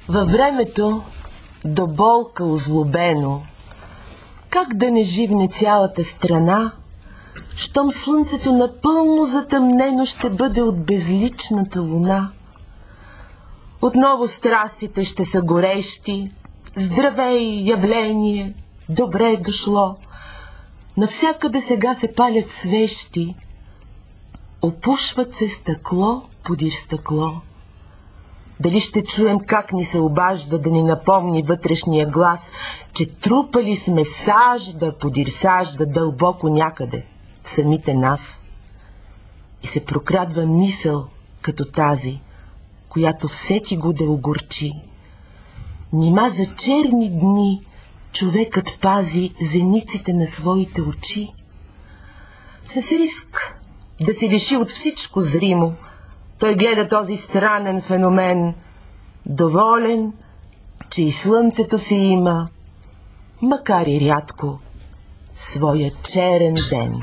Във времето, до болка озлобено, как да не живне цялата страна, щом слънцето напълно затъмнено ще бъде от безличната луна. Отново страстите ще са горещи, здравей, явление, добре дошло. Навсякъде сега се палят свещи, опушват се стъкло подир стъкло. Дали ще чуем как ни се обажда да ни напомни вътрешния глас, че трупали сме сажда подир сажда дълбоко някъде в самите нас. И се прокрадва мисъл като тази, която всеки го да огорчи. Нима за черни дни човекът пази зениците на своите очи. С риск да се лиши от всичко зримо, той гледа този странен феномен, доволен, че и слънцето си има, макар и рядко, своя черен ден.